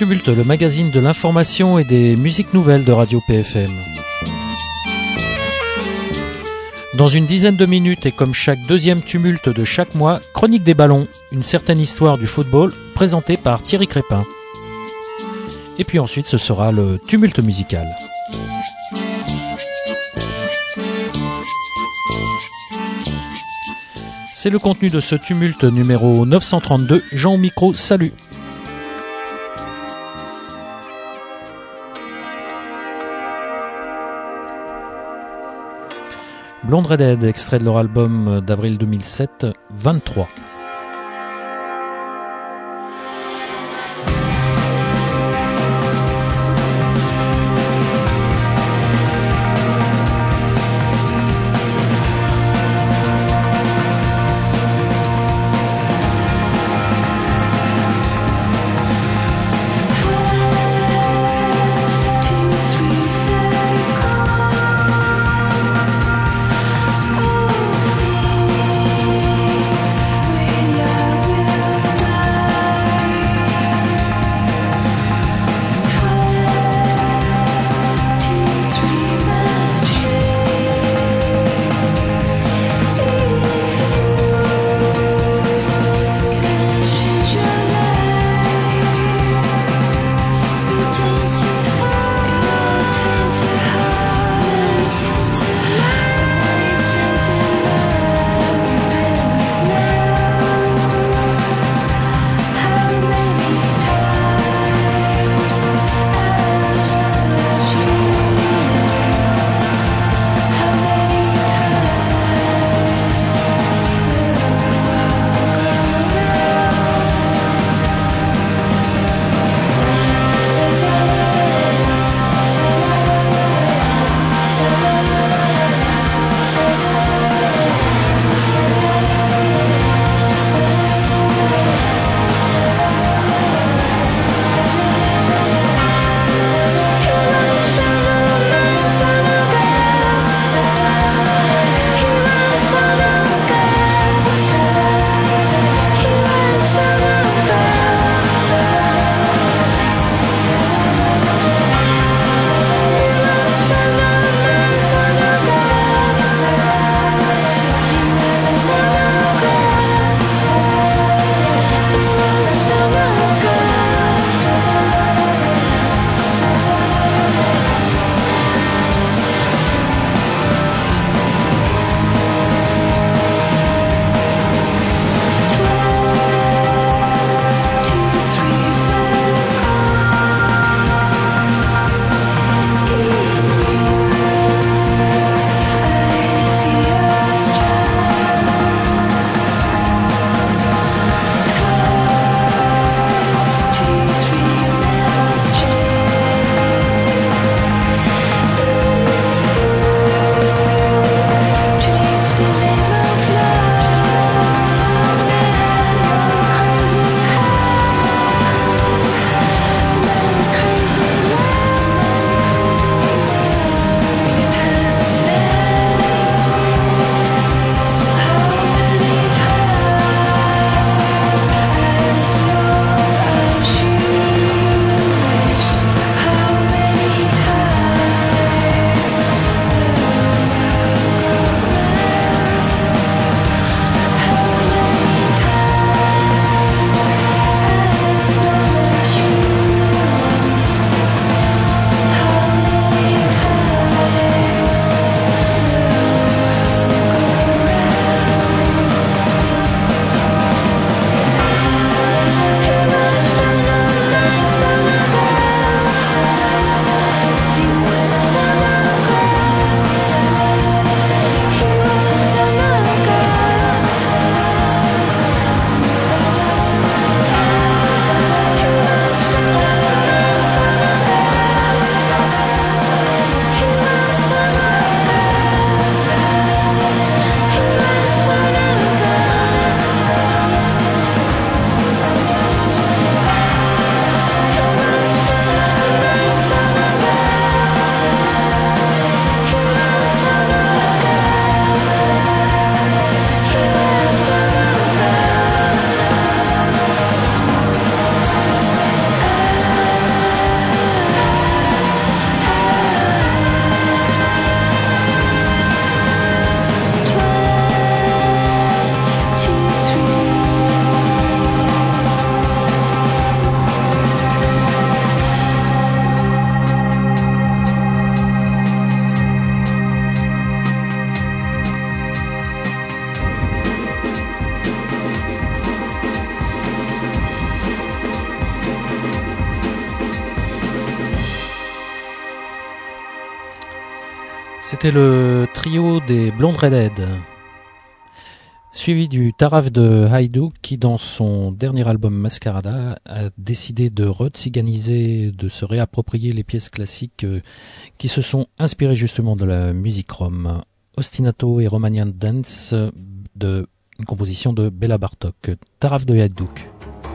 Tumulte, le magazine de l'information et des musiques nouvelles de Radio PFM. Dans une dizaine de minutes et comme chaque deuxième tumulte de chaque mois, Chronique des ballons, une certaine histoire du football, présentée par Thierry Crépin. Et puis ensuite ce sera le tumulte musical. C'est le contenu de ce tumulte numéro 932. Jean au micro, salut. Blonde Redhead, extrait de leur album d'avril 2007, 23. We C'était le trio des Blondes Redhead, suivi du Taraf de Haïdouk qui, dans son dernier album Mascarada, a décidé de re-tsiganiser, de se réapproprier les pièces classiques qui se sont inspirées justement de la musique rom. Ostinato et Romanian Dance, de une composition de Béla Bartók. Taraf de Haïdouk.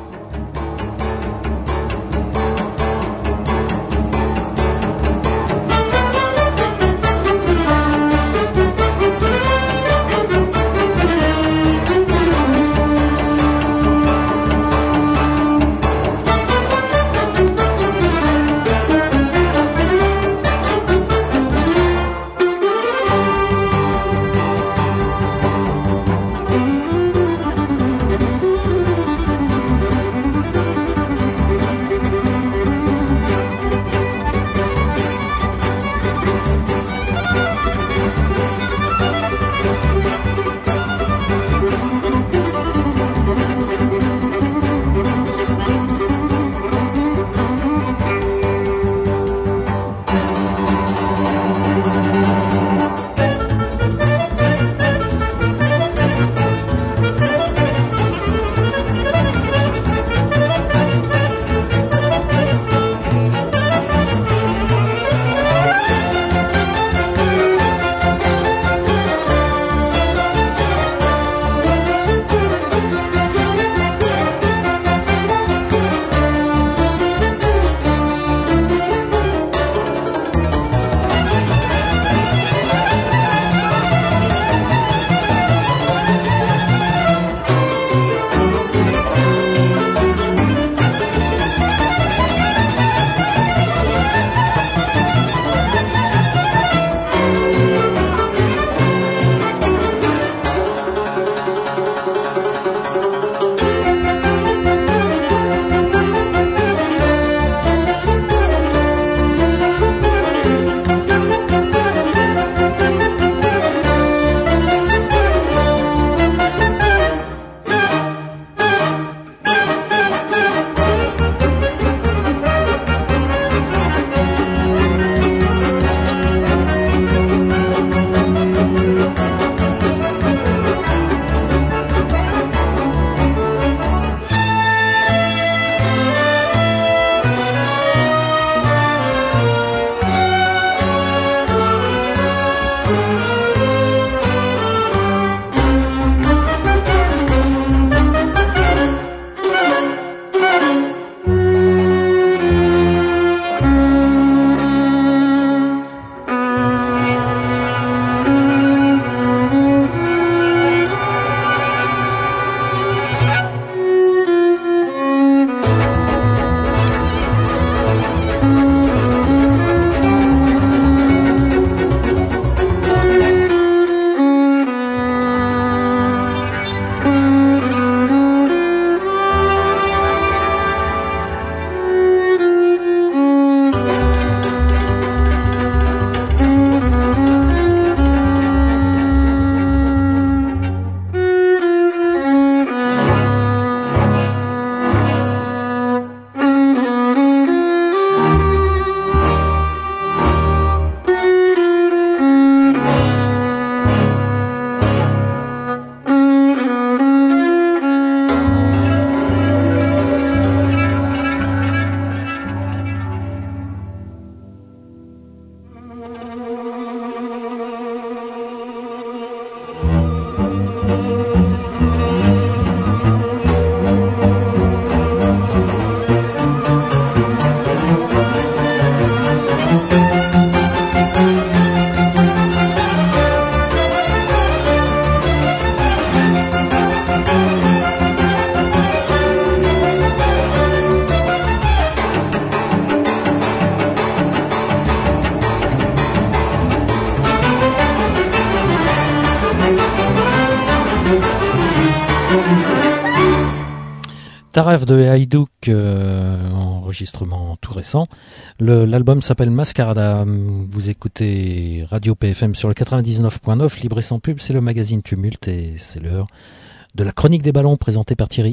Taraf de Haïdouk, enregistrement tout récent. L'album s'appelle Mascarada. Vous écoutez Radio PFM sur le 99.9, libre et sans pub, c'est le magazine Tumulte et c'est l'heure de la chronique des ballons présentée par Thierry.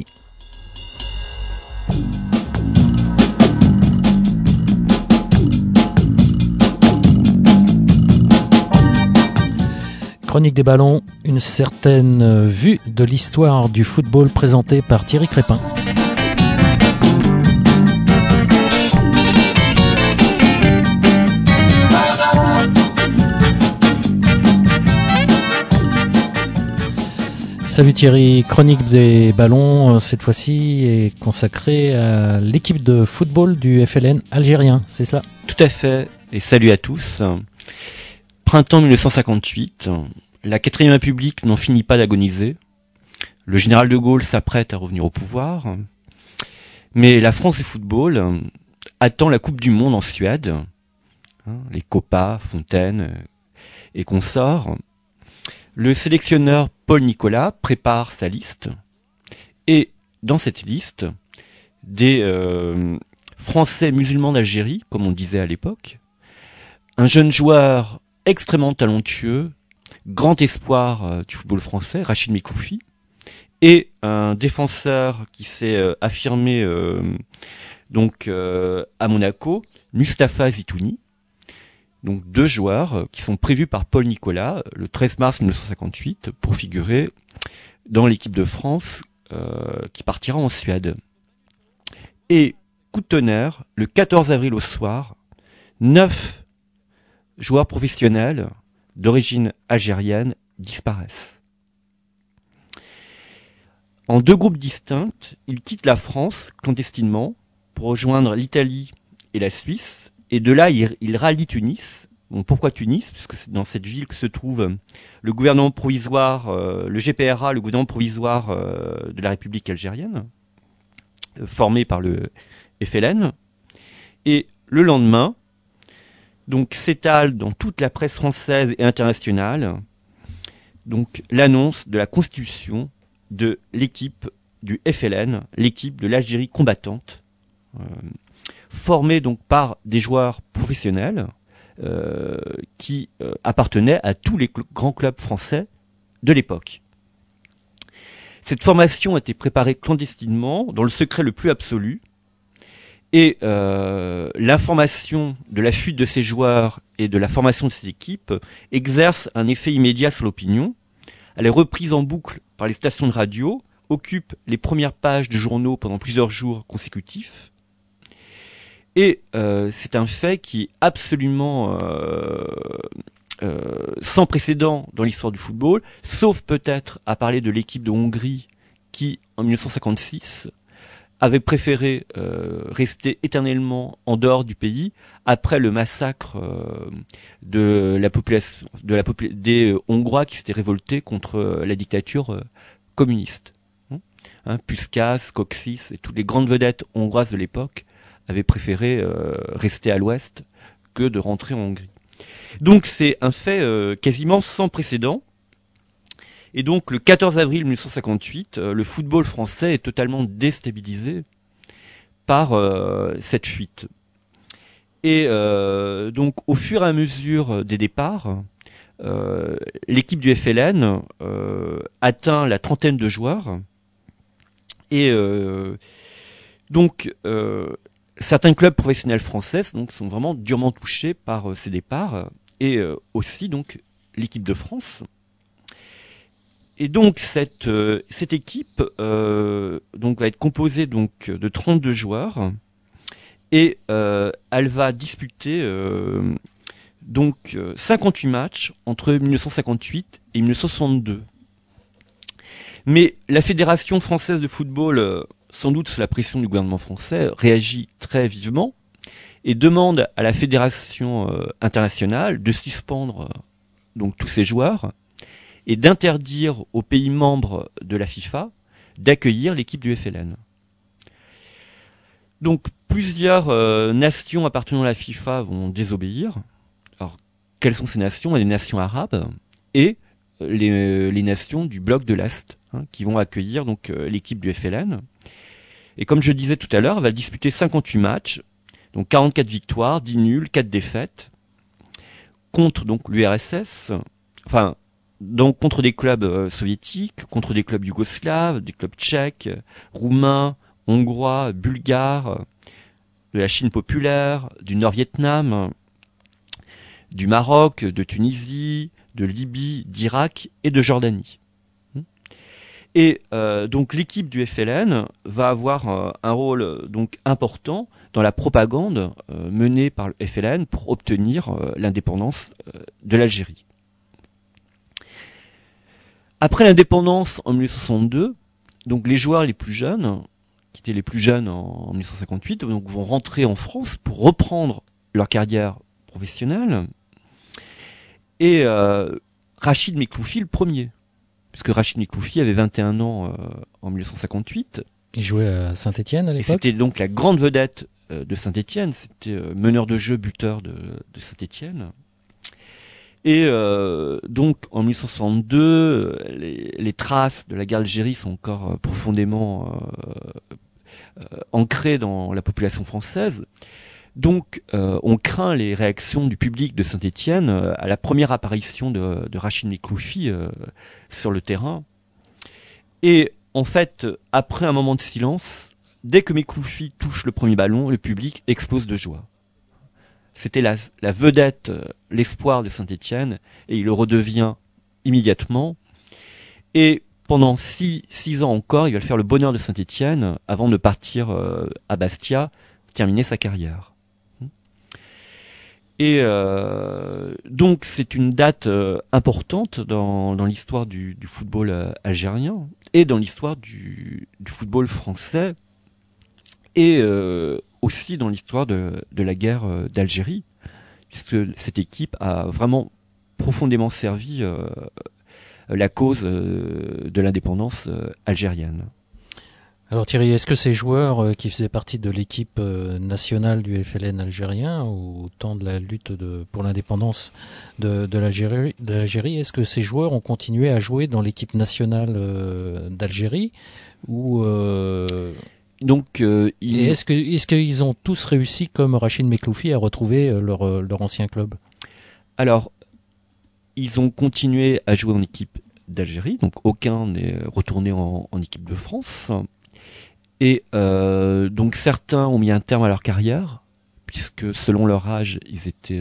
Chronique des ballons, une certaine vue de l'histoire du football présentée par Thierry Crépin. Salut Thierry, Chronique des ballons, cette fois-ci est consacrée à l'équipe de football du FLN algérien, c'est cela? Tout à fait, et salut à tous. Printemps 1958, la 4ème République n'en finit pas d'agoniser. Le général de Gaulle s'apprête à revenir au pouvoir. Mais la France du football attend la Coupe du Monde en Suède. Les Copa, Fontaine et consorts. Le sélectionneur Paul Nicolas prépare sa liste. Et dans cette liste, des Français musulmans d'Algérie, comme on disait à l'époque, un jeune joueur extrêmement talentueux, grand espoir du football français, Rachid Mikoufi, et un défenseur qui s'est affirmé à Monaco, Mustapha Zitouni. Donc 2 joueurs qui sont prévus par Paul Nicolas le 13 mars 1958 pour figurer dans l'équipe de France qui partira en Suède. Et coup de tonnerre, le 14 avril au soir, 9 joueurs professionnels d'origine algérienne disparaissent. En 2 groupes distincts, ils quittent la France clandestinement pour rejoindre l'Italie et la Suisse. Et de là, il rallie Tunis. Bon, pourquoi Tunis? Puisque c'est dans cette ville que se trouve le gouvernement provisoire, le GPRA, le gouvernement provisoire de la République algérienne, formé par le FLN. Et le lendemain, donc s'étale dans toute la presse française et internationale, donc l'annonce de la constitution de l'équipe du FLN, l'équipe de l'Algérie combattante, formé donc par des joueurs professionnels qui appartenaient à tous les grands clubs français de l'époque. Cette formation a été préparée clandestinement, dans le secret le plus absolu, et l'information de la fuite de ces joueurs et de la formation de ces équipes exerce un effet immédiat sur l'opinion. Elle est reprise en boucle par les stations de radio, occupe les premières pages de journaux pendant plusieurs jours consécutifs. Et c'est un fait qui est absolument sans précédent dans l'histoire du football, sauf peut-être à parler de l'équipe de Hongrie qui, en 1956, avait préféré rester éternellement en dehors du pays après le massacre de la population, des Hongrois qui s'étaient révoltés contre la dictature communiste. Puskás, Kocsis et toutes les grandes vedettes hongroises de l'époque avaient préféré rester à l'ouest que de rentrer en Hongrie. Donc c'est un fait quasiment sans précédent. Et donc le 14 avril 1958, le football français est totalement déstabilisé par cette fuite. Et donc au fur et à mesure des départs, l'équipe du FLN atteint la 30aine de joueurs. Et certains clubs professionnels français donc, sont vraiment durement touchés par ces départs, et aussi donc l'équipe de France. Et donc cette équipe donc va être composée donc de 32 joueurs, et elle va disputer 58 matchs entre 1958 et 1962. Mais la Fédération française de football, sans doute sous la pression du gouvernement français, réagit très vivement et demande à la Fédération internationale de suspendre donc tous ces joueurs et d'interdire aux pays membres de la FIFA d'accueillir l'équipe du FLN. Donc plusieurs nations appartenant à la FIFA vont désobéir. Alors quelles sont ces nations? Les nations arabes et les nations du bloc de l'Est, qui vont accueillir donc l'équipe du FLN. Et comme je disais tout à l'heure, elle va disputer 58 matchs, donc 44 victoires, 10 nuls, 4 défaites, contre donc l'URSS, donc contre des clubs soviétiques, contre des clubs yougoslaves, des clubs tchèques, roumains, hongrois, bulgares, de la Chine populaire, du Nord-Vietnam, du Maroc, de Tunisie, de Libye, d'Irak et de Jordanie. Et donc l'équipe du FLN va avoir un rôle donc important dans la propagande menée par le FLN pour obtenir l'indépendance de l'Algérie. Après l'indépendance en 1962, donc les joueurs les plus jeunes, qui étaient les plus jeunes en 1958, donc vont rentrer en France pour reprendre leur carrière professionnelle. Et Rachid Mekloufi le premier, puisque Rachid Mekloufi avait 21 ans en 1958. Il jouait à Saint-Étienne à l'époque. Et c'était donc la grande vedette de Saint-Étienne. C'était meneur de jeu, buteur de Saint-Étienne. Et donc en 1962, les traces de la guerre d'Algérie sont encore profondément ancrées dans la population française. Donc on craint les réactions du public de Saint-Étienne à la première apparition de Rachid Mekloufi sur le terrain. Et en fait, après un moment de silence, dès que Mekloufi touche le premier ballon, le public explose de joie. C'était la vedette, l'espoir de Saint-Étienne, et il le redevient immédiatement. Et pendant 6 ans encore, il va faire le bonheur de Saint-Étienne avant de partir à Bastia, terminer sa carrière. Et donc c'est une date importante dans l'histoire du football algérien et dans l'histoire du football français et aussi dans l'histoire de la guerre d'Algérie, puisque cette équipe a vraiment profondément servi la cause de l'indépendance algérienne. Alors Thierry, est-ce que ces joueurs qui faisaient partie de l'équipe nationale du FLN algérien au temps de la lutte pour l'indépendance de l'Algérie, est-ce que ces joueurs ont continué à jouer dans l'équipe nationale d'Algérie ou Donc, et est-ce qu'ils ont tous réussi comme Rachid Mekloufi à retrouver leur ancien club? Alors, ils ont continué à jouer en équipe d'Algérie, donc aucun n'est retourné en équipe de France. Et donc certains ont mis un terme à leur carrière, puisque selon leur âge, ils étaient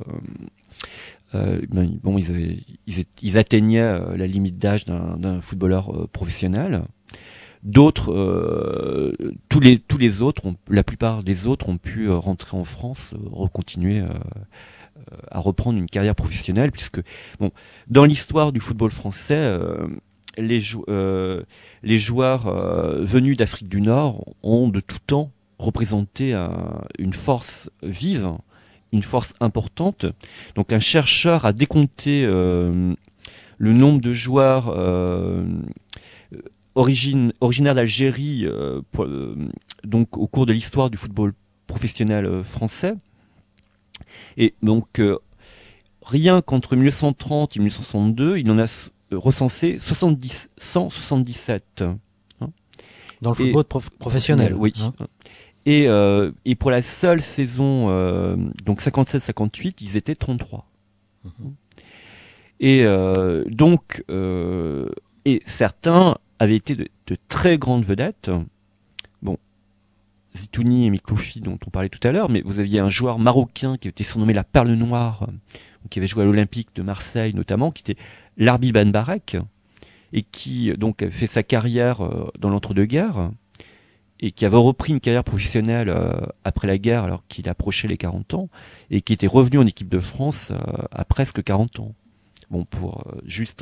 ils atteignaient la limite d'âge d'un footballeur professionnel. D'autres, tous les autres, la plupart des autres ont pu rentrer en France, recontinuer à reprendre une carrière professionnelle, puisque bon, dans l'histoire du football français, les joueurs venus d'Afrique du Nord ont de tout temps représenté une force vive, une force importante. Donc un chercheur a décompté le nombre de joueurs originaires d'Algérie donc au cours de l'histoire du football professionnel français. Et donc rien qu'entre 1930 et 1962, il en a recensé 177. Dans le football professionnel. Oui. Hein. Et pour la seule saison, donc 57-58, ils étaient 33. Et donc, et certains avaient été de très grandes vedettes. Bon, Zitouni et Mekloufi, dont on parlait tout à l'heure, mais vous aviez un joueur marocain qui était surnommé la Perle Noire, qui avait joué à l'Olympique de Marseille notamment, qui était Larbi Ben Barek, et qui donc a fait sa carrière dans l'entre-deux-guerres, et qui avait repris une carrière professionnelle après la guerre alors qu'il approchait les 40 ans, et qui était revenu en équipe de France à presque 40 ans. Bon, pour juste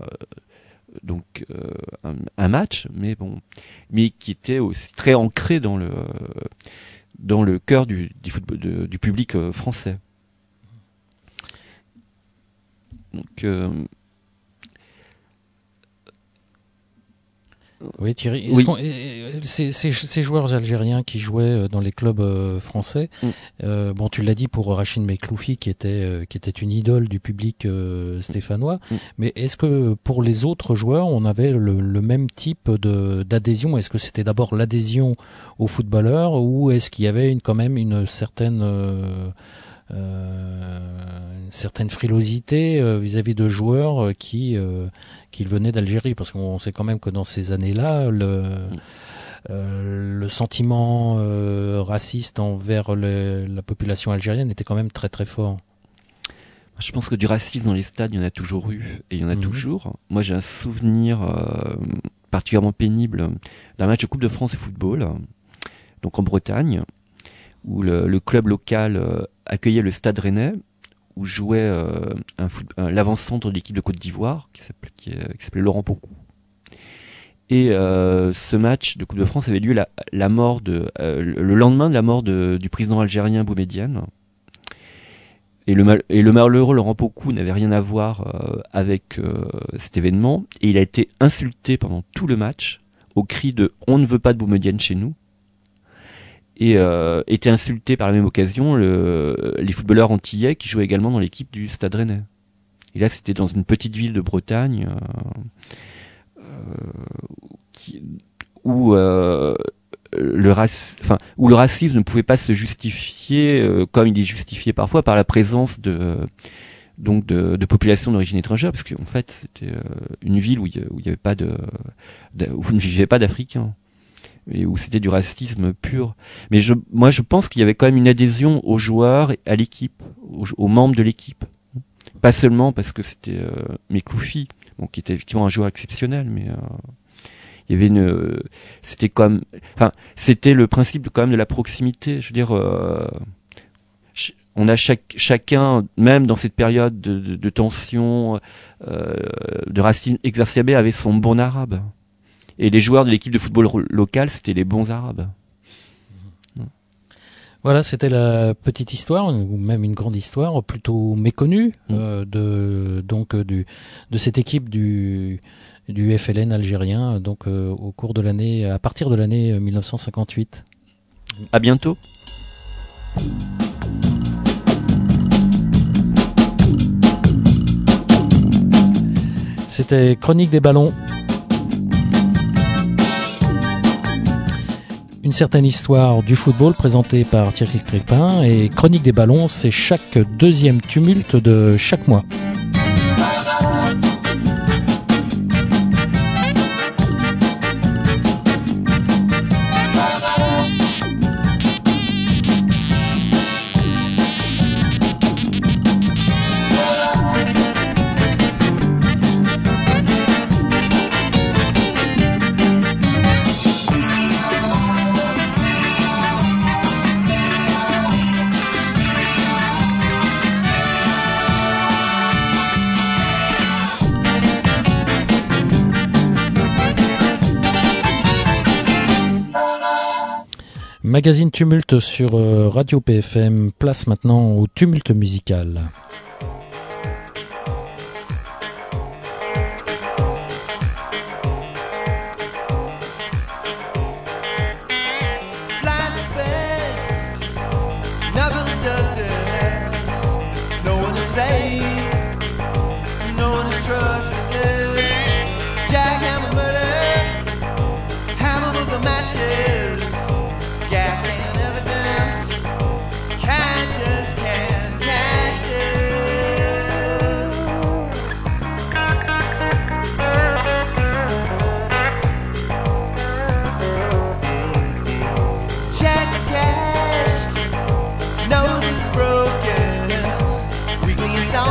un match, mais bon, mais qui était aussi très ancré dans le cœur du football, du public français. Donc oui, Thierry. Oui. Ces joueurs algériens qui jouaient dans les clubs français, bon, tu l'as dit pour Rachid Mekloufi qui était une idole du public stéphanois, mais est-ce que pour les autres joueurs, on avait le même type d'adhésion? Est-ce que c'était d'abord l'adhésion aux footballeurs ou est-ce qu'il y avait quand même une certaine frilosité vis-à-vis de joueurs qui venaient d'Algérie, parce qu'on sait quand même que dans ces années-là, le sentiment raciste envers la population algérienne était quand même très très fort. Je pense que du racisme dans les stades, il y en a toujours eu et il y en a toujours. Moi, j'ai un souvenir particulièrement pénible d'un match de Coupe de France de football, donc en Bretagne, où le club local accueillait le Stade Rennais, où jouait l'avant-centre de l'équipe de Côte d'Ivoire, qui s'appelait Laurent Pocou. Et ce match de Coupe de France avait lieu la mort le lendemain de la mort du président algérien Boumedienne. Et le malheureux Laurent Pocou n'avait rien à voir avec cet événement, et il a été insulté pendant tout le match au cri de « On ne veut pas de Boumedienne chez nous ». Et était insulté par la même occasion les footballeurs antillais qui jouaient également dans l'équipe du Stade Rennais. Et là, c'était dans une petite ville de Bretagne où le racisme ne pouvait pas se justifier comme il est justifié parfois par la présence de populations d'origine étrangère, parce qu'en fait c'était une ville où il y avait pas où ne vivaient pas d'Africains et où c'était du racisme pur. Mais moi je pense qu'il y avait quand même une adhésion aux joueurs, à l'équipe, aux membres de l'équipe, pas seulement parce que c'était Mekloufi, qui était effectivement un joueur exceptionnel, mais il y avait c'était le principe quand même de la proximité. Je veux dire, on a chacun, même dans cette période de tension, de racisme exacerbé, avait son bon arabe. Et les joueurs de l'équipe de football locale, c'était les bons arabes. Voilà, c'était la petite histoire, ou même une grande histoire, plutôt méconnue, de cette équipe du FLN algérien, donc au cours de l'année, à partir de l'année 1958. À bientôt. C'était Chronique des ballons. Une certaine histoire du football présentée par Thierry Crépin, et Chronique des ballons, c'est chaque deuxième tumulte de chaque mois. Magazine Tumulte sur Radio PFM, place maintenant au tumulte musical. Nose is broken, weakly installed.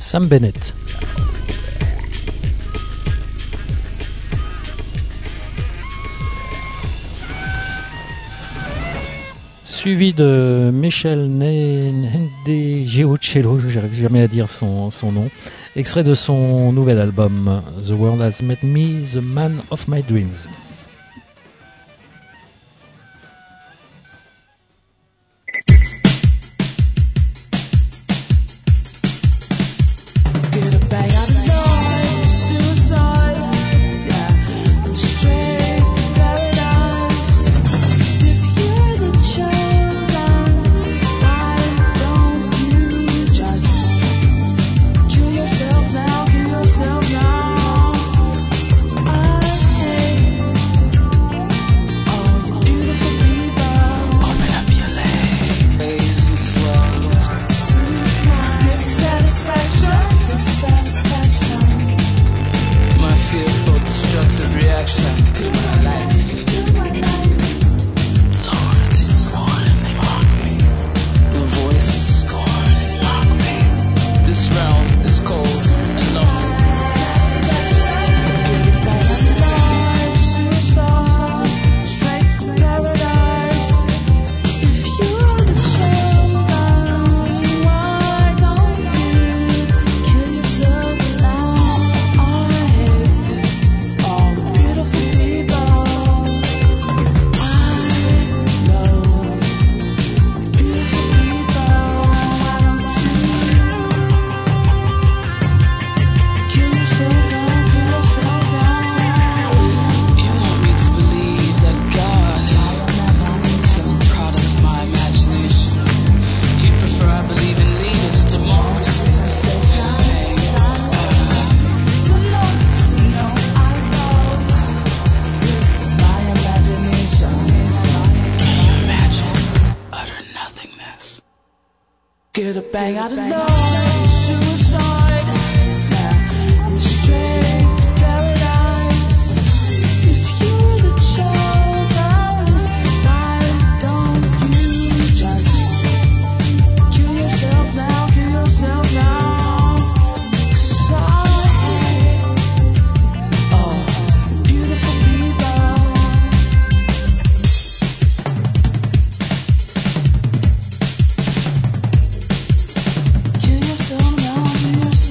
Sam Bennett. Suivi de Michel Ndegeocello, j'arrive jamais à dire son nom, extrait de son nouvel album The World Has Met Me, The Man of My Dreams. Get a bang out of love, suicide, straight to paradise. If you're the chosen, why don't you just kill yourself now, kill yourself now? 'Cause I hate all beautiful people. Kill yourself now, kill yourself.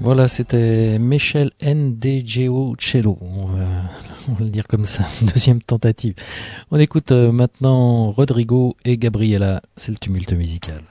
Voilà, c'était Michel Ndjeo Cello. On va le dire comme ça. Deuxième tentative. On écoute maintenant Rodrigo et Gabriela. C'est le tumulte musical.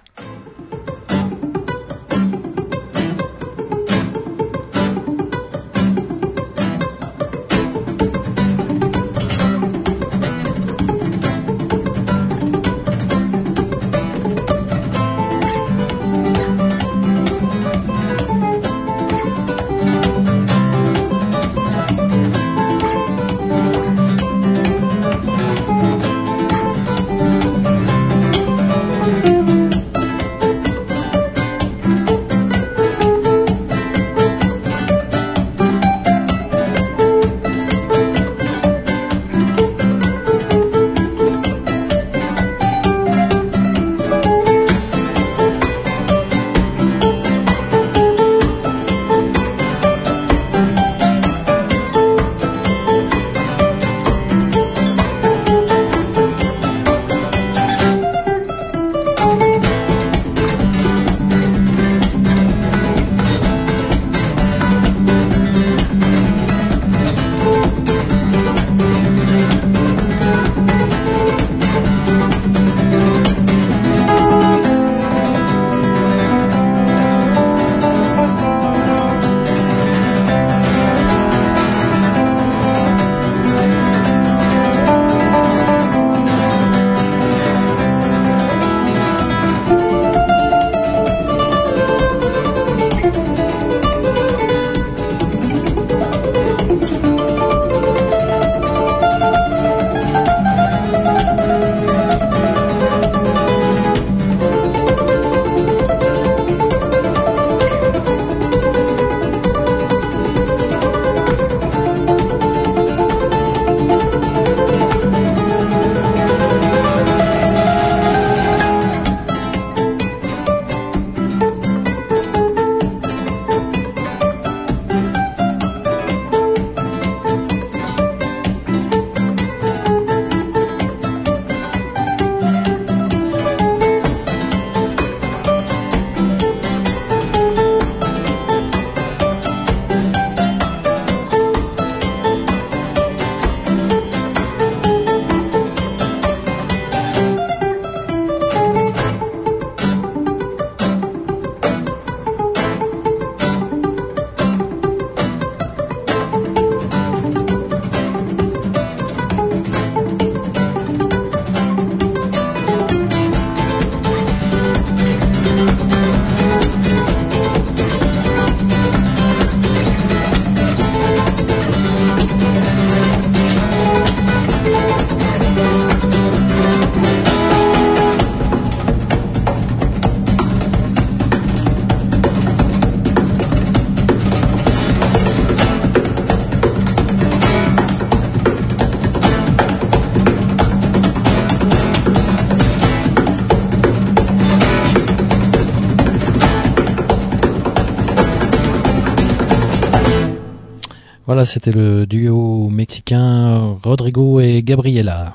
Voilà, c'était le duo mexicain Rodrigo et Gabriela.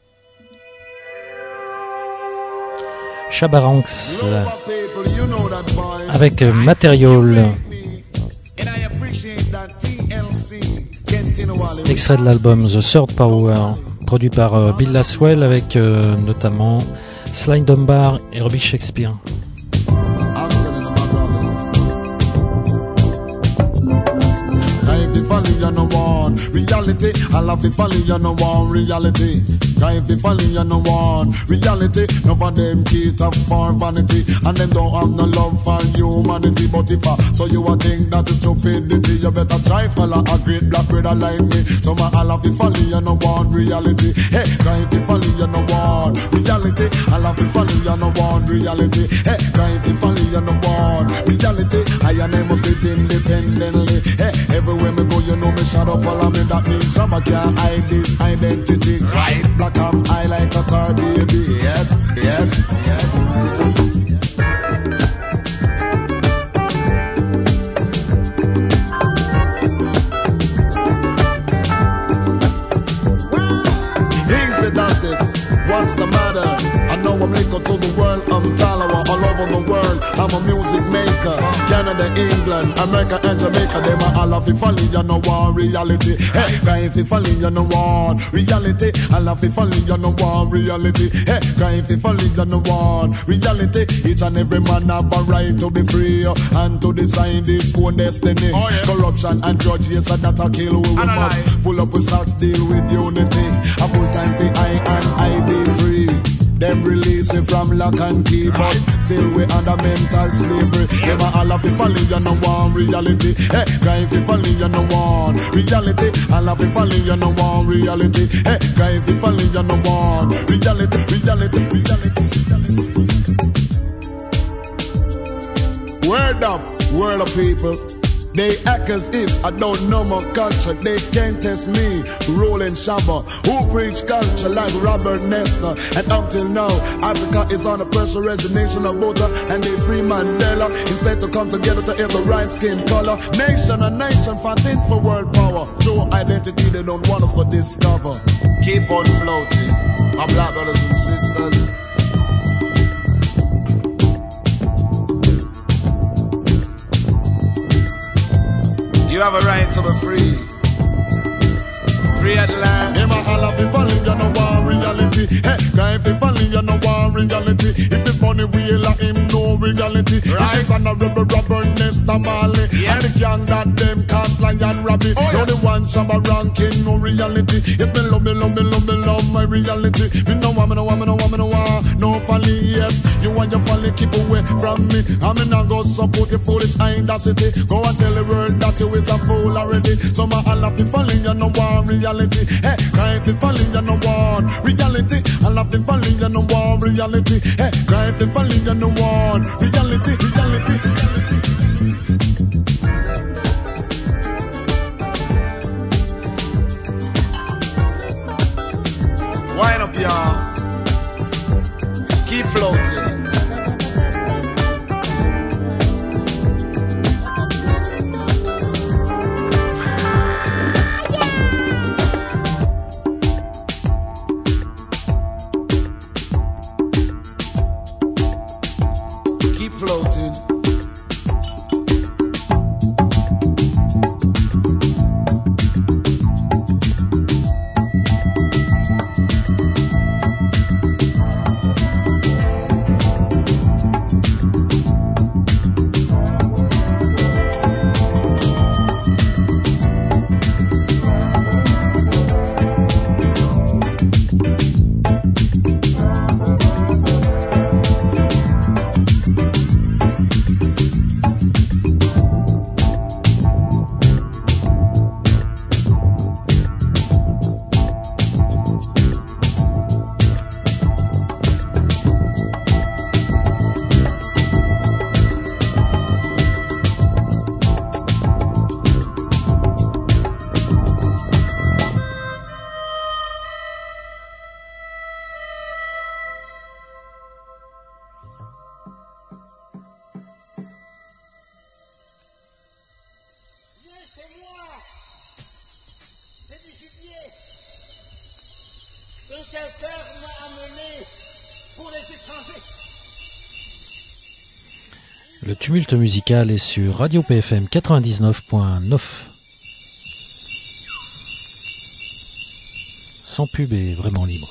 Chabaranx avec Material. Extrait de l'album The Third Power, produit par Bill Laswell avec notamment Sly Dunbar et Robbie Shakespeare. You no one reality, I love it funny, you no one reality. If you funny, you no one reality. None of them cater for vanity, and them don't have no love for humanity. But if so you a think that is stupidity, you better try fella a great black brother like me. So my I love it funny, you no one reality. Hey, if you funny, you no one reality, I love it funny, you no one reality. Hey, if you funny, you no one reality. I and I must live independently. Hey, everywhere me go, you know me shadow follow me. That means some can't hide this identity. Right, black and I like a tar baby. Yes, yes, yes, yes. Easy does it. What's the matter? I know I'm linked to the world. I'm Talawa all over the world. I'm a music maker. Can I of the England, America and Jamaica, them a all of it falling, you know one reality. Hey, guy if it falling, you know one reality. All of it falling, you know one reality. Hey, guy if it falling, you know one reality. Each and every man have a right to be free and to design his own destiny. Oh, yes. Corruption and grudge, yes, and that a kill. We And a must lie. pull up with socks, deal with unity. A full time for I and I be free. Them release it from lock and key, but still we under mental slavery. Them a all of it falling, you know one reality. Hey, guy if it falling, you know one reality. All of it falling, you know one reality. Hey, guy if it falling, you know one reality, reality, reality, reality. Word up, world of people. They act as if I don't know my culture. They can't test me, Roland Shabba, who preach culture like Robert Nesta. And until now, Africa is under pressure as a nation of voter, and they free Mandela instead to come together to have the right skin color. Nation and nation fighting for world power. True identity they don't want us to discover. Keep on floating, my black brothers and sisters. You have a right to be free. Free at last. Him a all of it falling, you know one reality. Hey, guy if it falling, you know one reality. If it's money wheel, him no reality. Right. It's an honorable Robert Nesta Marley. Yes. And the gang that them cast lion rabbit. Oh, You're the one Shabba ranking, no reality. Yes, me love, me love, me love, me love my reality. Me no want, me no want, me no want, me no want. No folly, yes. You want your folly, keep away from me. I'm not go support your foolish audacity. Go and tell the world that you is a fool already. So my all of it falling, you know one reality. Hey, cry if it falling, you know one reality. All of it falling, you know one reality. Hey, cry if it falling, you know one reality, reality, reality. Wind up, y'all. Keep floating. Keep floating. Le tumulte musical est sur Radio PFM 99.9. Sans pub et vraiment libre.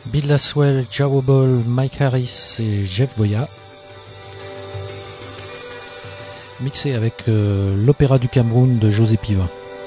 Bill Laswell, Jao Ball, Mike Harris et Jeff Boya. Mixé avec l'Opéra du Cameroun de José Pivin.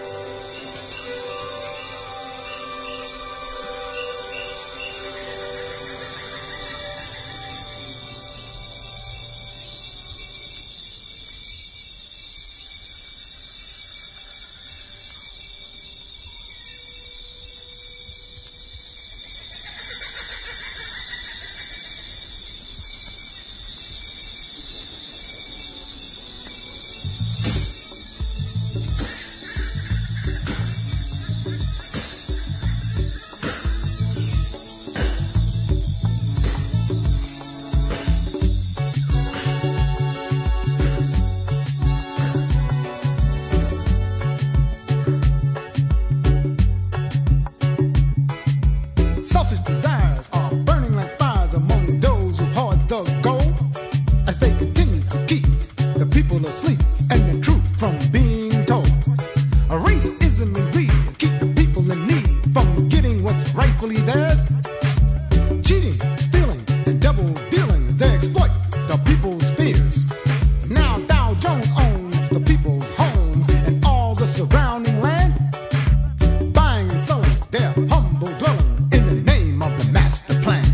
Selfish desires are burning like fires among those who hoard the gold as they continue to keep the people asleep and the truth from being told. A racism and greed keep the people in need from getting what's rightfully theirs. Cheating, stealing, and double dealing as they exploit the people's fears. Now Dow Jones owns the people's homes and all the surrounding land, buying and selling their humble dwelling in the name of the master plan.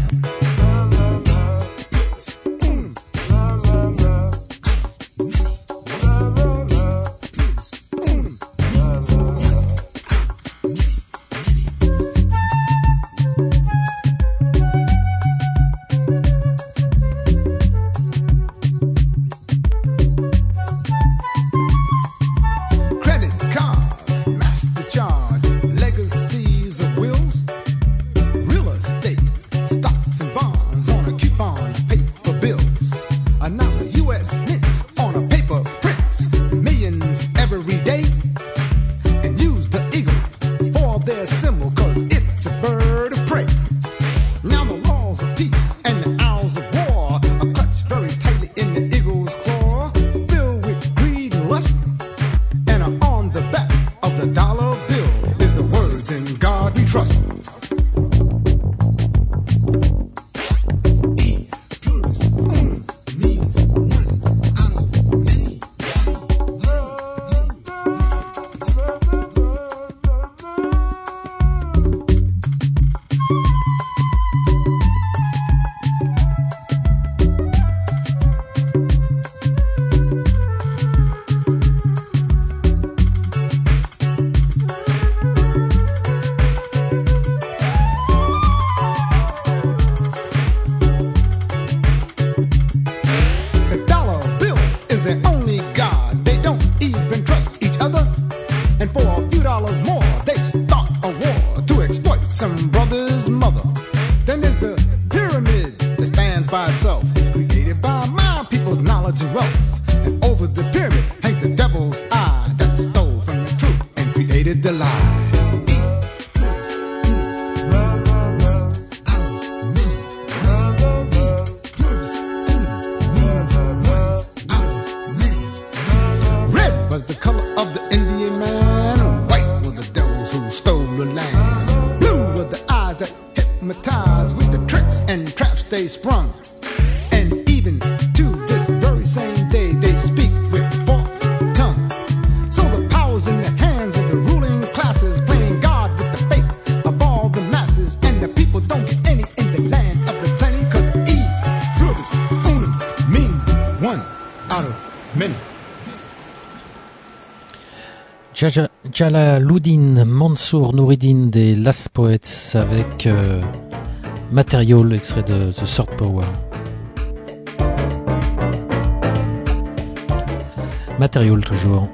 Credit cards, master charge, legacies of wills, real estate, stocks and bonds on a coupon, paper bills. Now the U.S. mints on a paper prints millions every day and use the eagle for their symbol cause it's a bird of prey. Now the laws of peace and the owls of war are clutched very tightly in the eagle's claw, filled with greed and lust, and are on the back of the dollar bill is the words in God we trust. Means one out of many. The dollar bill is their only god. They don't even trust each other. And for a few dollars more, they start a war to exploit some brother's mother. Then there's the pyramid that stands by itself, created by my people's knowledge and wealth. And over the pyramid hangs the devil's eye that stole from the truth and created the lie. Red was the color of the Indian man, white were the devils who stole the land. Blue were the eyes that hypnotized with the tricks and traps they sprung. And even to this very same day, they speak with forked tongue. So the power's in the hands of the ruling classes, playing God with the faith of all the masses. And the people don't get any in the land of the plenty, cause E pluribus unum means one out of many. Jalaluddin Mansour Noureddin des Last Poets avec Material, extrait de The Sword Power. Material toujours.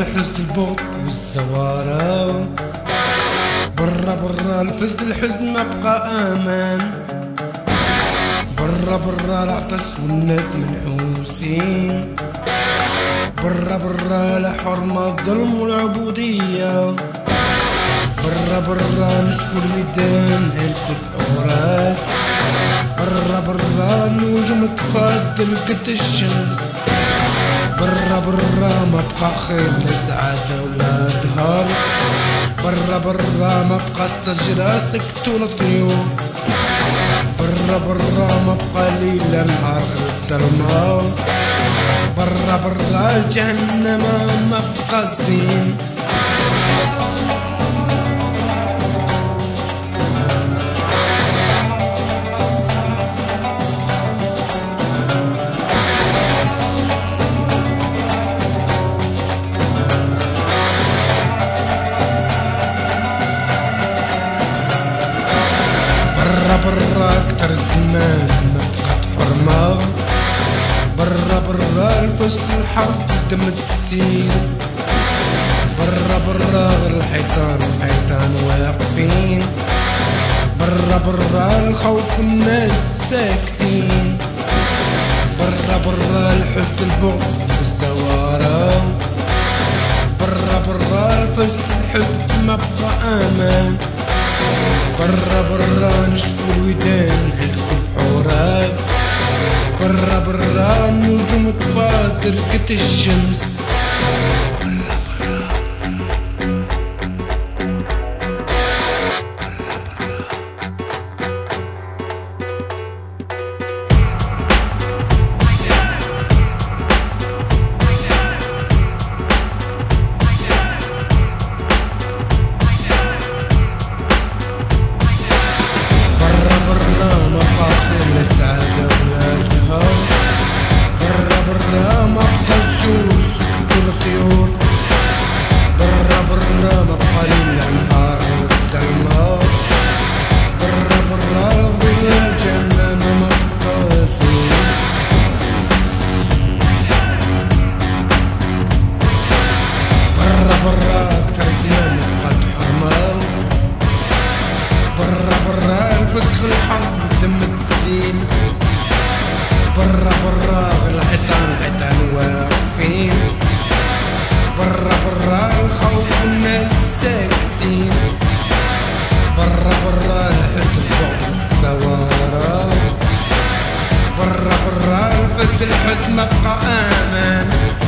الحزن البغض والزوارة، برا برا الفزد الحزن ما بقى امان، برا برا العطش والناس منحوسين، برا برا الحرمة الظلم والعبودية، برا برا نشفوا الميدان هلكوا الأوراق، برا برا النجوم تفضل قد الشمس، برا برا ما بقى خير لا سعادة ولا زهر، برا برا ما بقى الشجرة سكتوا الطيور، برا برا ما بقى ليل لا نهار غير الظلمة، برا برا جهنم ما بقى زين. برا اكتر زمان ما بقات حرمة، برا برا الفسد الحرب دم تسيل، برا برا الحيطان واقفين، برا برا الخوف والناس ساكتين، برا برا الحزن البغض والزوارة، برا برا الفسد الحزن ما بقى امان، برا برا نشفوا الودان هلكوا الحورات، برا برا النجوم تفاضل قد الشمس، برا برا فسخ الحرب دم تسيل، برا برا الحيطان واقفين، برا برا الخوف والناس ساكتين، برا برا الحزن البغض والزوارة، برا برا الفسد الحزن ما بقى امان.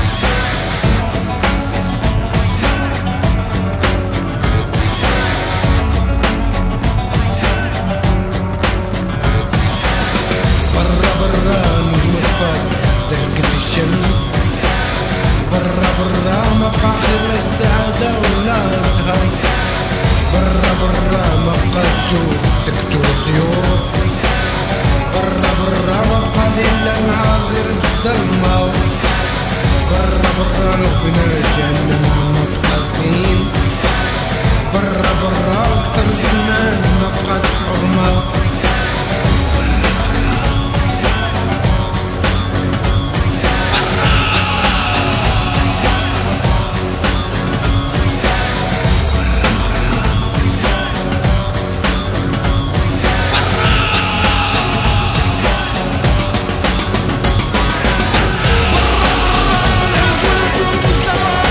برا نجم الفضل ضحكة الشمس، برا برا ما بقى خير لا السعادة ولا الزهر، برا برا ما بقى الجوع سكتوا الطيور، برا برا ما بقى ليل لا نهار غير الظلمة، برا برا ربنا جهنم ما بقى زين، برا برا أكتر زمان ما بقات حرمة. Thank you.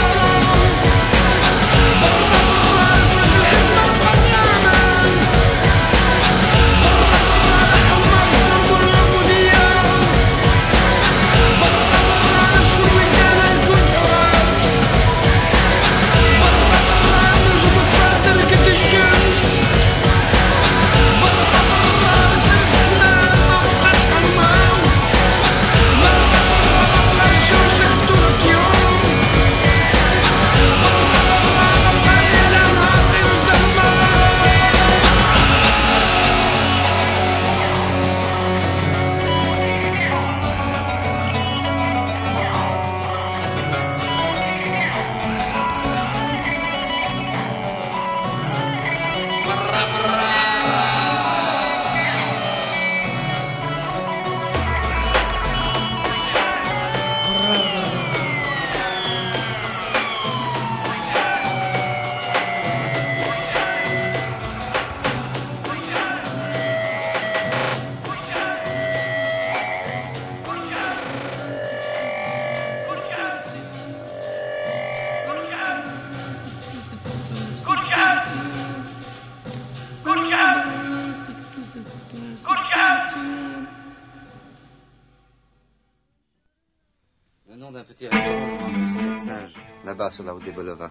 petit restaurant où on mange des filets de singe, là-bas sur la route des Bolovins.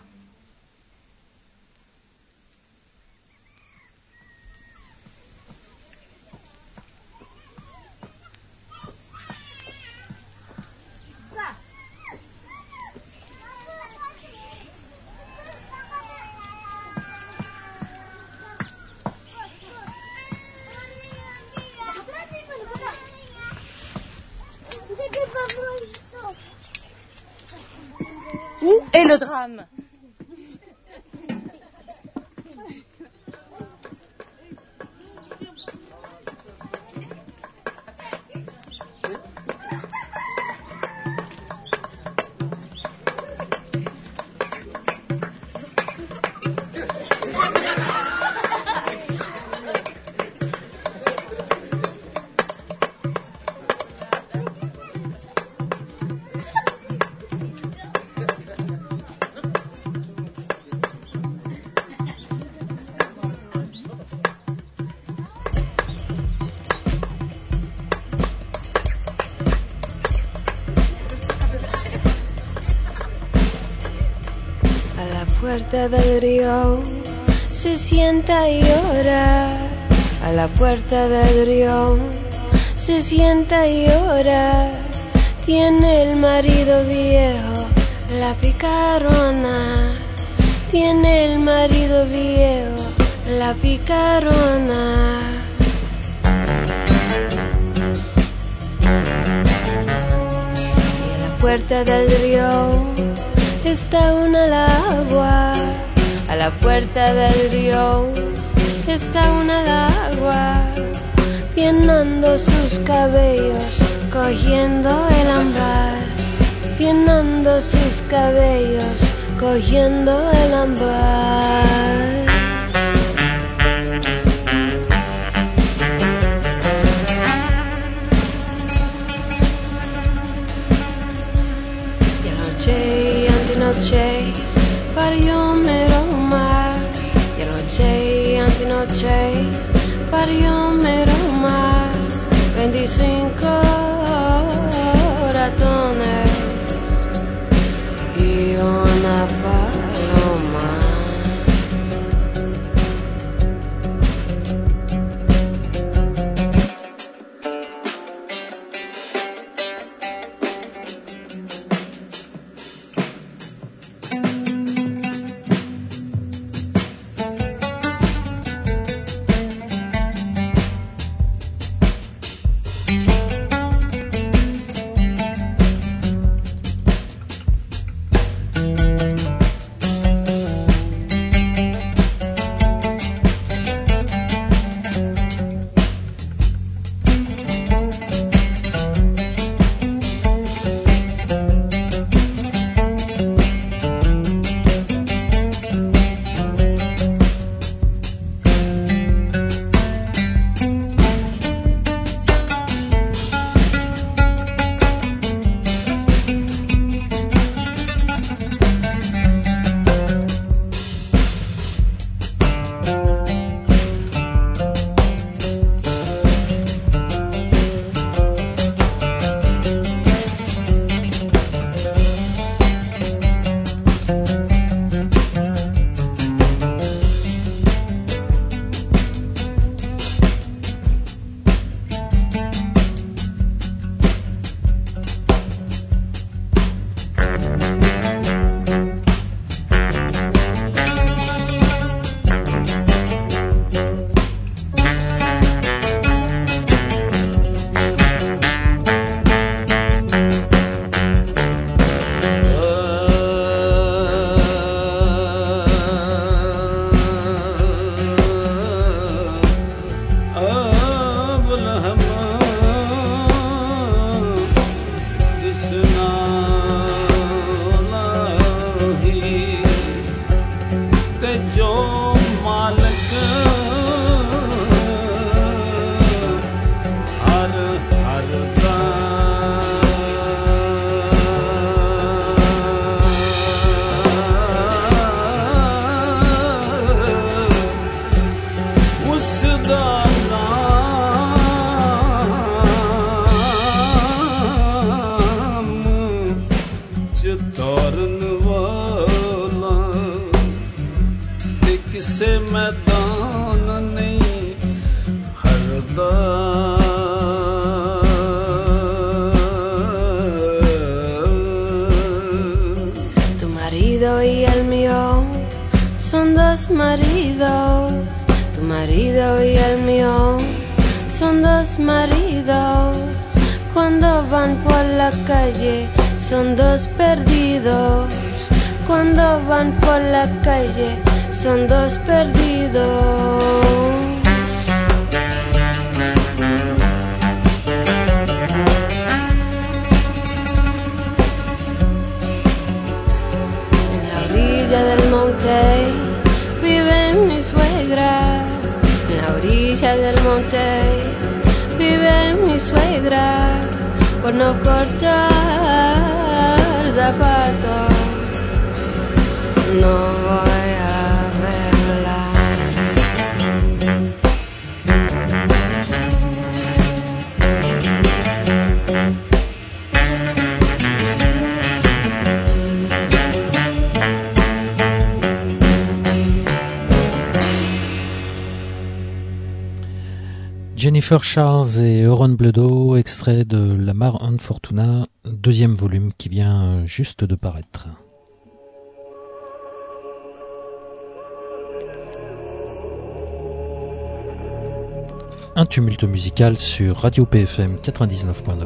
Où est le drame? A la puerta del río se sienta y llora. A la puerta del río se sienta y llora. Tiene el marido viejo la picarona. Tiene el marido viejo la picarona. Y a la puerta del río está una al agua. A la puerta del río está una al agua, llenando sus cabellos, cogiendo el ámbar, llenando sus cabellos, cogiendo el ámbar. Y antinoche parió mero mar. Y anoche y antinoche parió mero mar. 25 ratones y una paloma. से मैदान नहीं Khardah Tu marido y el mío son dos maridos. Tu marido y el mío son dos maridos. Cuando van por la calle son dos perdidos. Cuando van por la calle son dos perdidos. En la orilla del monte vive mi suegra. En la orilla del monte vive mi suegra. Por no cortar zapatos no voy a verla. Jennifer Charles et Euron Bledo, extrait de La Mar Fortuna, deuxième volume qui vient juste de paraître. Un tumulte musical sur Radio PFM 99.9.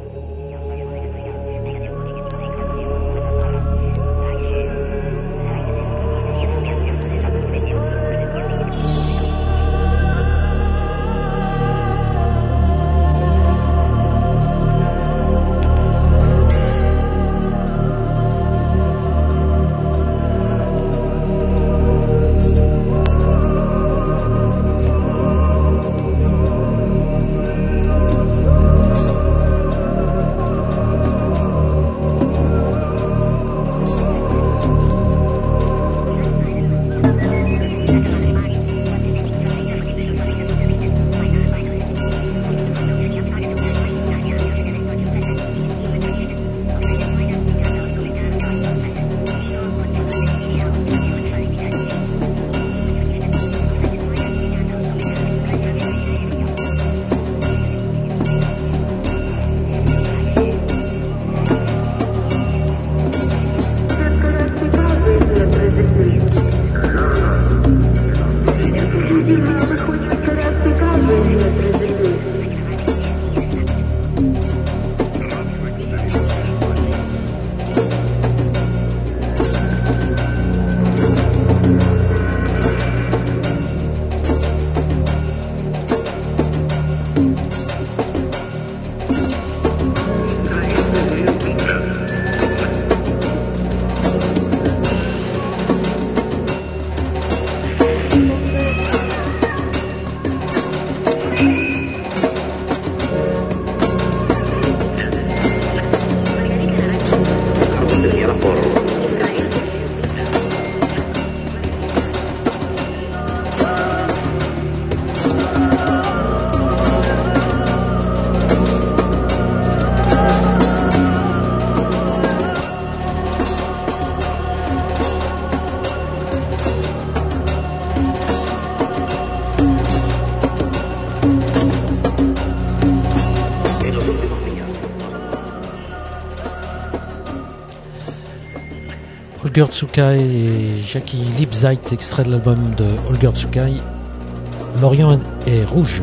Holger Tsukai et Jackie Lipzeit, extrait de l'album de Holger Tsukai, L'Orient est rouge.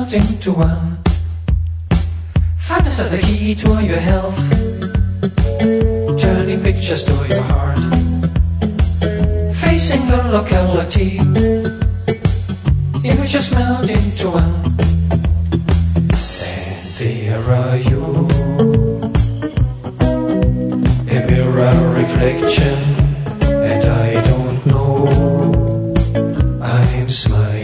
melt into one. Fatness is the key to all your health, turning pictures to your heart. Facing the locality, images melt into one. And there are you, a mirror reflection, and I don't know, I'm smiling.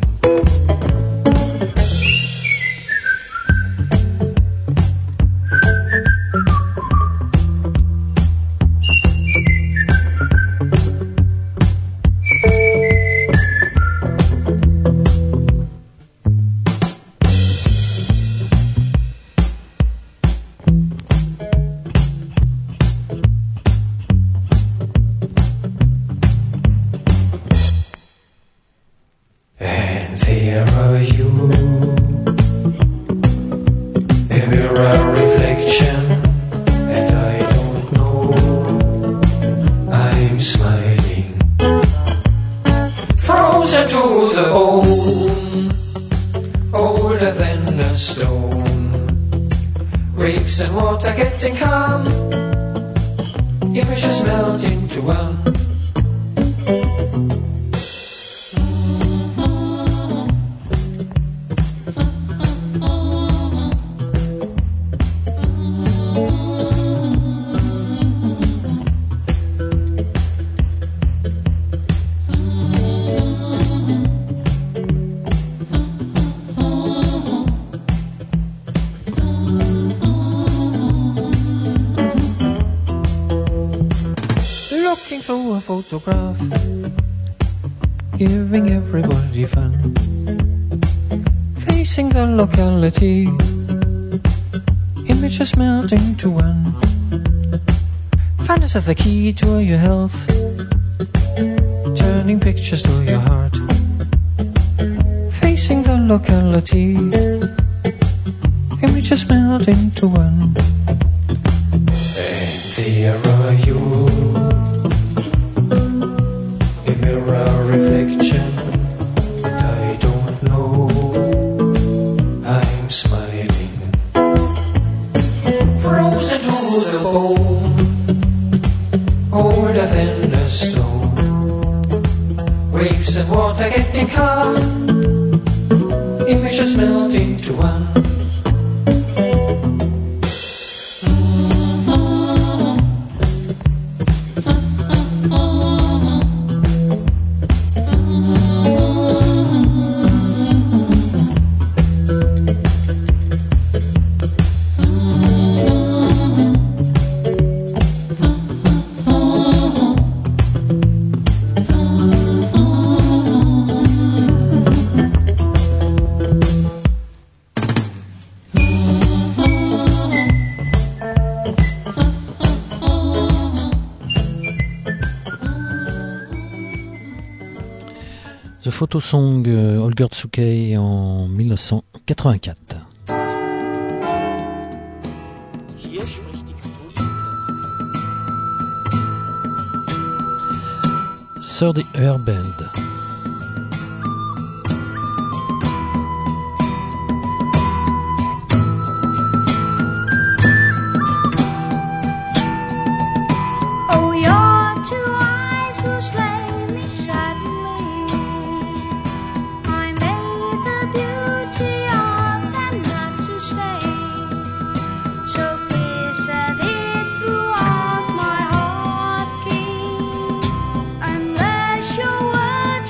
Photograph, giving everybody fun. Facing the locality, images melt into one. Fantasy is the key to your health, turning pictures to your heart. Facing the locality, images melt into one. And there are you, reflection, and I don't know, I'm smiling. Frozen to the bone, older than a stone. Waves and water getting calm, images melt into one. Photosong Holger Tsukei en 1984. Third Air Band. Unless your words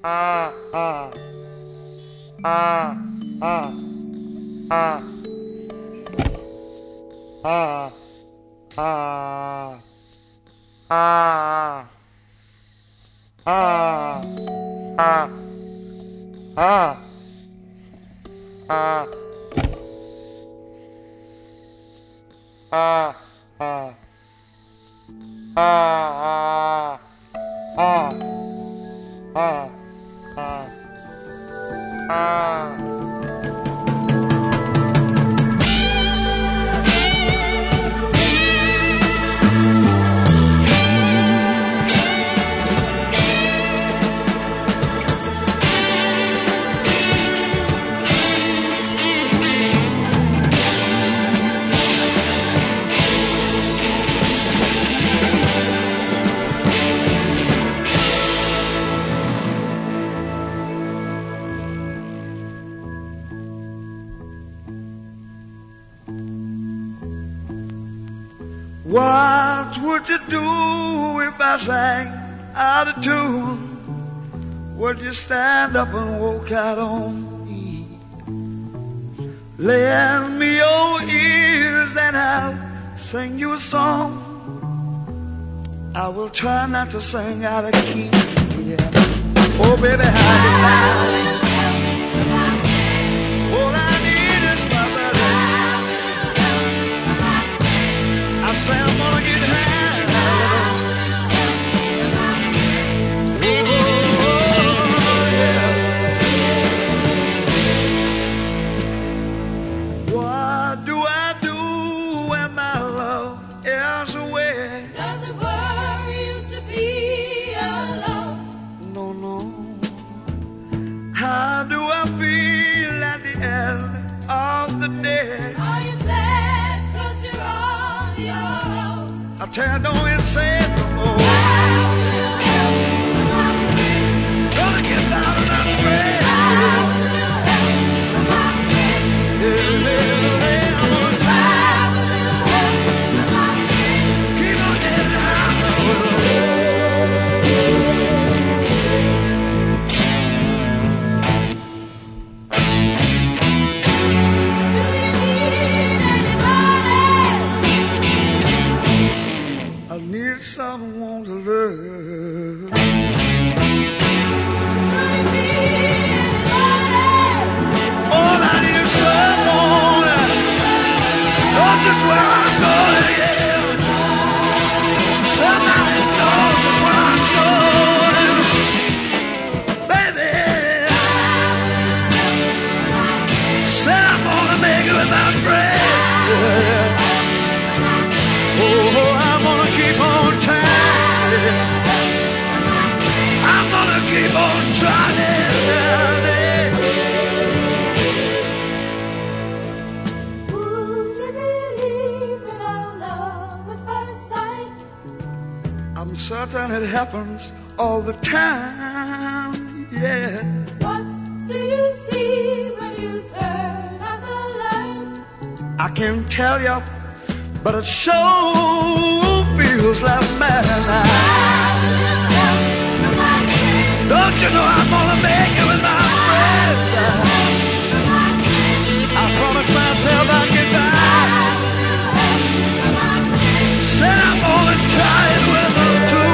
What would you do if I sang out of tune? Would you stand up and walk out on me? Lend me your ears and I'll sing you a song. I will try not to sing out of key. Yeah. Oh, baby, how all I need is my buddy. I say I'm gonna get high. Oh, yeah. What do I do when my love is away? Does it worry you to be alone? No, no. How do I feel at the end of the day? Are you sad 'cause you're on your own? I tell you, don't even say it no more. Gonna get down and I'm afraid. I'm gonna try. Keep on getting I need someone to love. All I need is someone. Know just where I'm going, yeah. Somebody knows just where I'm going, baby. Said I'm gonna make it with my friend. Oh, I'm gonna keep on trying. I'm gonna keep on trying. Would you believe in our love at first sight? I'm certain it happens all the time, yeah. What do you see when you turn out the light? I can't tell you, but it sure feels like madness. Don't you know I'm gonna make it with my friends? I promised myself I'd get back. Said I'm gonna try it with them too.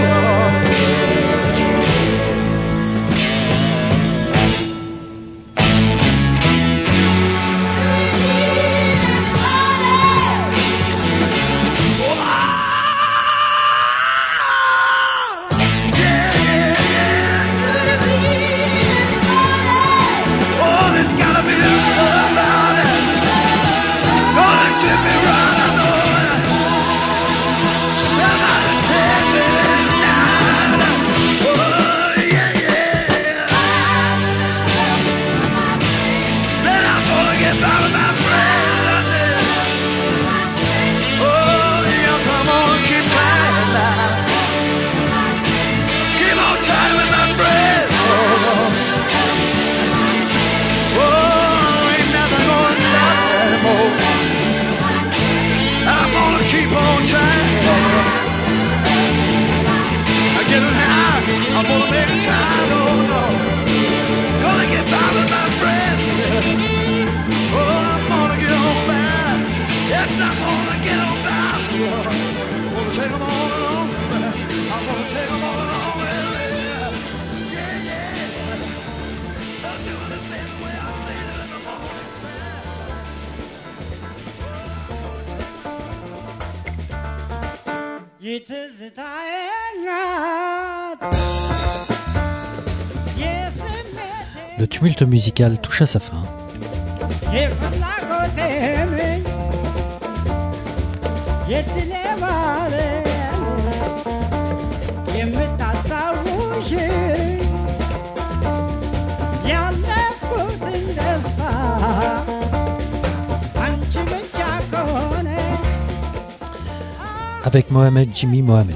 Le tumulte musical touche à sa fin. Avec Mohamed Jimmy Mohamed.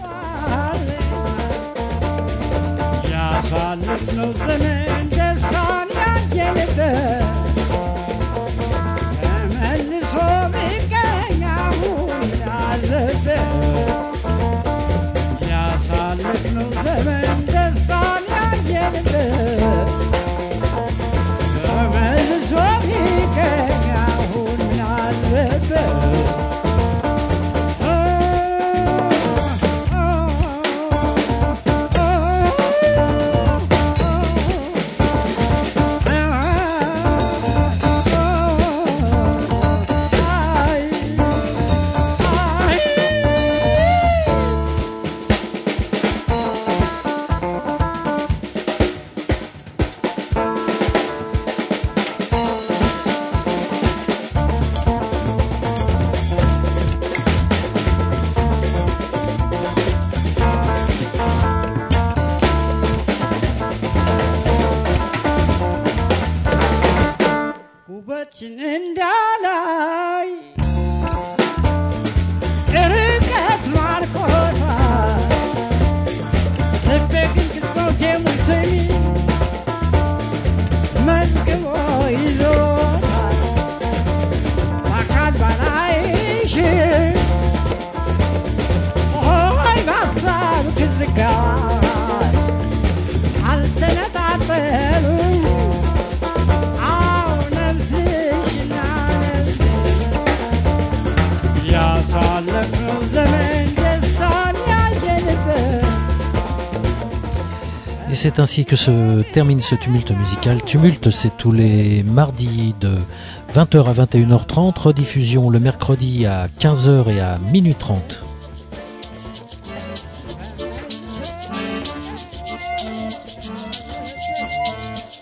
Et c'est ainsi que se termine ce tumulte musical. Tumulte, c'est tous les mardis de 20h à 21h30, rediffusion le mercredi à 15h et à minuit 30.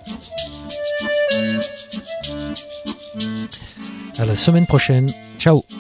À la semaine prochaine. Ciao.